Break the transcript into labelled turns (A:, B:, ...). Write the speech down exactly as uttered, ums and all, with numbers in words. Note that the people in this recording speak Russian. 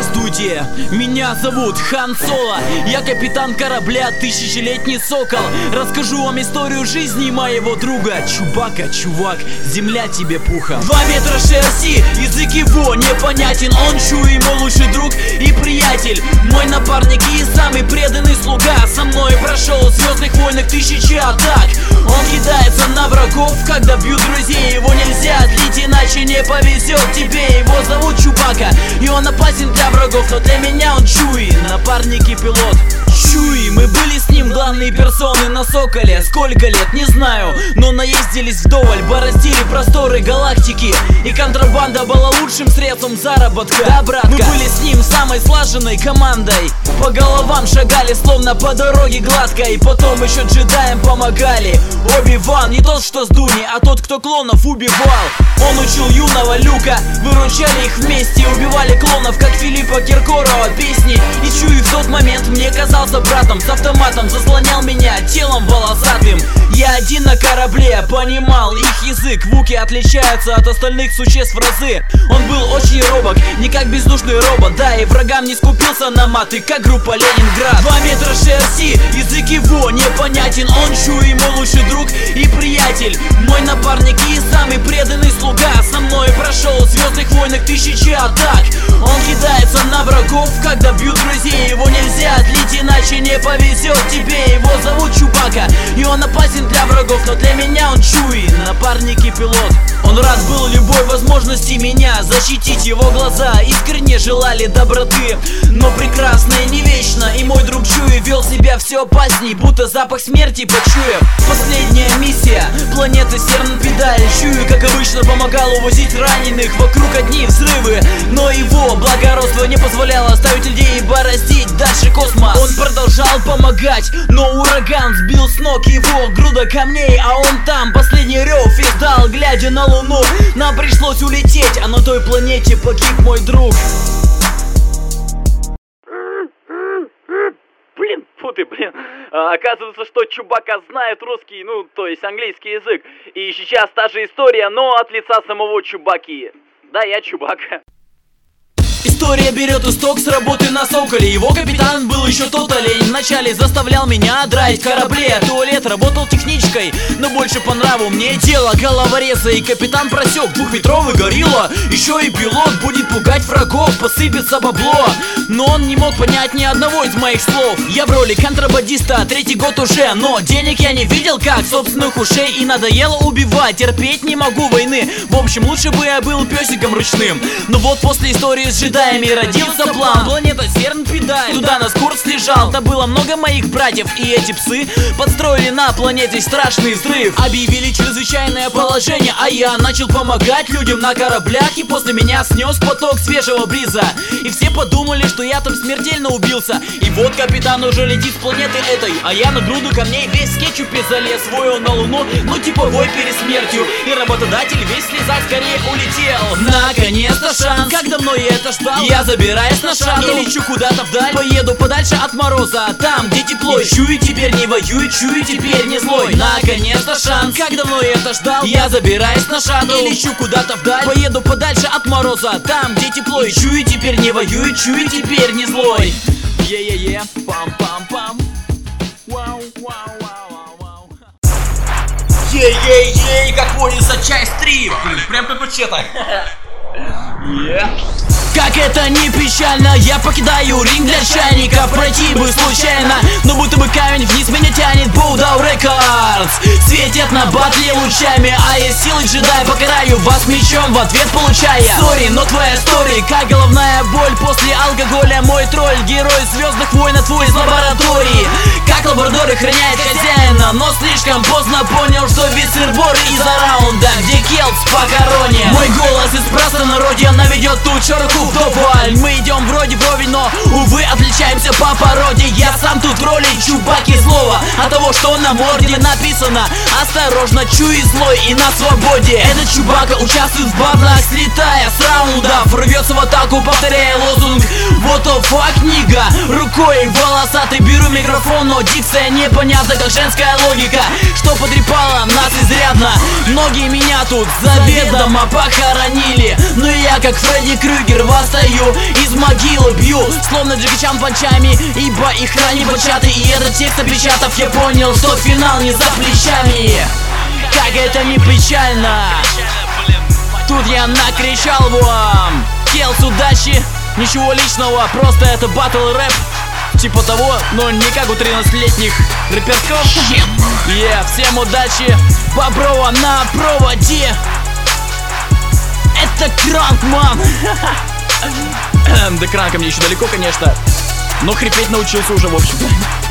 A: Здравствуйте, меня зовут Хан Соло. Я капитан корабля «Тысячелетний сокол». Расскажу вам историю жизни моего друга Чубака, чувак, земля тебе пухом. Два метра шерсти, язык его непонятен. Он Чуи, мой лучший друг и приятель, мой напарник и самый преданный слуга. Со мной прошел в Звездных войнах тысячи атак. Он кидается на врагов, когда бьют друзей. Его нельзя отлить, иначе не повезет тебе. Его зовут Чубака, и он опасен для врагов, но для меня он Чуи, напарник и пилот. Чуи, мы были с ним главные персоны на Соколе. Сколько лет, не знаю, но наездились вдоволь, бороздили просторы галактики, и контрабанда была лучшим средством заработка. Да, братка, мы были с ним самой слаженной командой. По головам шагали, словно по дороге гладко. И потом еще джедаям помогали. Оби-Ван, не тот, что с Дуни, а тот, кто клонов убивал. Он учил юного Люка, выручали их вместе, убивали клонов, как Филиппа Киркорова песни. И Чуи в тот момент мне казался братом, с автоматом заслонял меня телом волосатым. Я один на корабле, понимал их язык. Вуки отличаются от остальных существ в разы. Он был очень робок, не как бездушный робот. Да, и врагам не скупился на маты, как группа Ленинград. Два метра шерсти, язык его непонятен. Он Чуи, мой лучший друг и приятель, мой напарник и самый преданный слуга. Со мной прошел в Звездных войнах тысячи атак. Он кидается на врагов, когда бьют друзей. Его нельзя отлить, иначе не повезет тебе. Его зовут Чубака, и он опасен для врагов, но для меня он Чуи, напарник и пилот. Он рад был любой возможности меня защитить. Его глаза искренне желали доброты, но прекрасное не вечно. И мой друг Чуи вел себя все опасней, будто запах смерти почуяв. Последняя миссия планеты Серн-Педаль. Чуи, как обычно, помогал увозить раненых. Вокруг одни взрывы, но его благородство не позволяло оставить людей и бороздить дальше космос. Он продолжал помогать, но ураган сбил с ног его. Груда камней, а он там последний рев издал, глядя на Луну. Нам пришлось улететь, а на той планете погиб мой друг.
B: Блин, фу ты, блин. А, оказывается, что Чубака знает русский, ну, то есть английский язык. И сейчас та же история, но от лица самого Чубаки. Да, я Чубака.
A: История берет исток с работы на Соколе. Его капитан был еще тот олень. Вначале заставлял меня драить корабле. Туалет работал техничкой, но больше по нраву мне дело головореза. И капитан просек, двухметровый горилла. Еще и пилот будет пугать врагов, посыпется бабло. Но он не мог понять ни одного из моих слов. Я в роли контрабандиста третий год уже, но денег я не видел как собственных ушей. И надоело убивать, терпеть не могу войны. В общем, лучше бы я был песиком ручным. Но вот после истории с джедаями родился план. Планета Серн-Педаль, туда нас курс лежал. Там было много моих братьев, и эти псы подстроили на планете страшный взрыв. Объявили чрезвычайное положение, а я начал помогать людям на кораблях. И после меня снес поток свежего бриза. И все подумали, что я там смертельно убился. И вот капитан уже летит с планеты этой, а я на груду камней весь в кетчупе залез. Свой он на Луну, ну типовой перед смертью. И работодатель весь слезать скорее улетел. Наконец-то шанс, как давно я это ждал. Я забираюсь на шаттл и лечу куда-то вдаль. Поеду подальше от мороза, там где тепло. И Чуи теперь не воюет, Чуи теперь не злой. Наконец-то шанс, как давно я это ждал. Я забираюсь на шаттл и лечу куда-то вдаль. Поеду подальше от мороза, там где тепло. И Чуи теперь не воюет, Чуи теперь не злой. Е-е-е, пам-пам-пам. Вау-вау-вау-вау. Ей-ей-ей, как водится, часть три. Блин, прям как учета. Yeah. Как это не печально, я покидаю ринг для чайников. Пройти бы случайно, но будто бы камень вниз меня тянет. Boudou Records светят на батле лучами, а я силой джедая покараю вас мечом в ответ получая. Сори, но твоя история как головная боль после алкоголя. Мой тролль, герой Звездных войн, твой из лаборатории. Как лабрадор охраняет хозяина, но слишком поздно понял, что весь сыр-бор из-за раунда, где Келтс похоронен. Мой голос из простонародья наведет тут широку вдоволь. Мы идем вроде вровень, но, увы, отличаемся по породе. Я сам тут в роли Чубаки злого. слова от того, что на морде написано. Осторожно, чуй злой и на свободе. Этот Чубака участвует в батлах, слетая с раундов, рвется в атаку, повторяя лозунг вот о fuck, книга. Рукой волосатой беру микрофон, но дикция непонятна, как женская логика, что потрепало нас изрядно. Многие меня тут заведомо похоронили, но я как Фредди Крюгер восстаю из могилы, бью словно Джеки Чан панчами, ибо их ранее бачаты. И этот текст опечатав, я понял, что финал не за плечами. Как это не печально. Тут я накричал вам: Келс, удачи, ничего личного, просто это батл рэп. Типа того, но не как у тринадцатилетних рэперков. Yeah, всем удачи, Боброва на проводе. Это Кранкман. До Кранка мне еще далеко, конечно, но хрипеть научился уже, в общем.